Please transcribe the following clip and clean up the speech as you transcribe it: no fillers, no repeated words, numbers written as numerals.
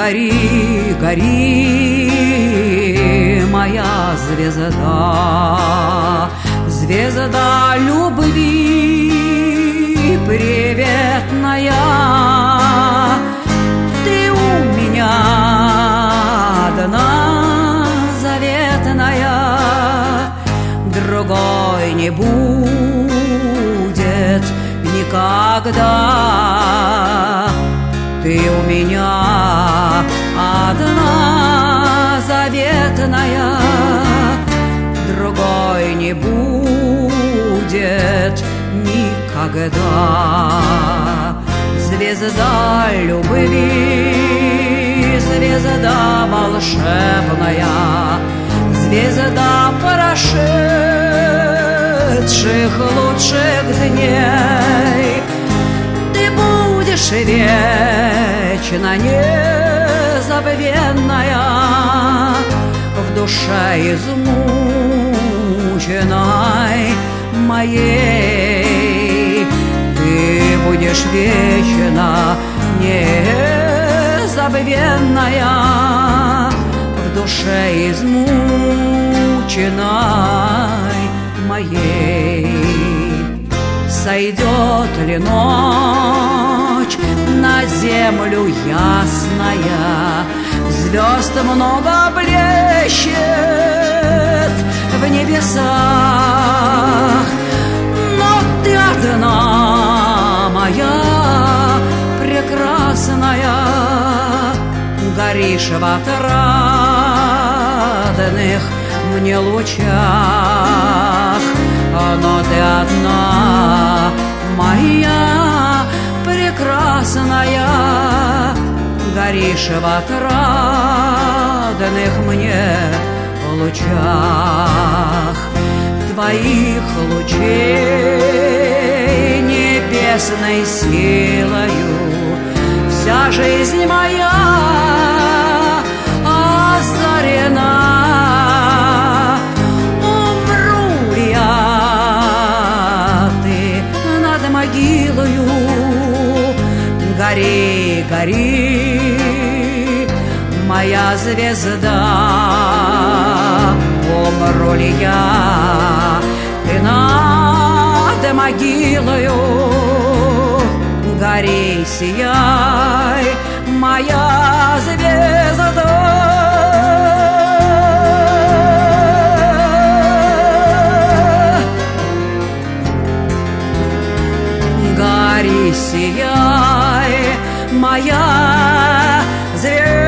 гори, гори, моя звезда, звезда любви приветная. Ты у меня одна заветная, другой не будет никогда. Ты у меня одна заветная, другой не будет никогда. Звезда любви, звезда волшебная, звезда прошедших лучших дней. Ты будешь вечно незабвенная в душе измученной моей. Ты будешь вечно незабвенная в душе измученной моей. Сойдет ли ночь на землю ясная, звезд много блещет в небесах, но ты одна моя прекрасная, горишь в отрадных мне лучах, но ты одна моя прекрасная, горишь в отрадных мне лучах. Твоих лучей небесной силою вся жизнь моя озарена. Могилою гори, гори, моя звезда. Умру ли я, ты над могилою гори, сияй, моя звезда. Гори, сияй, моя звезда.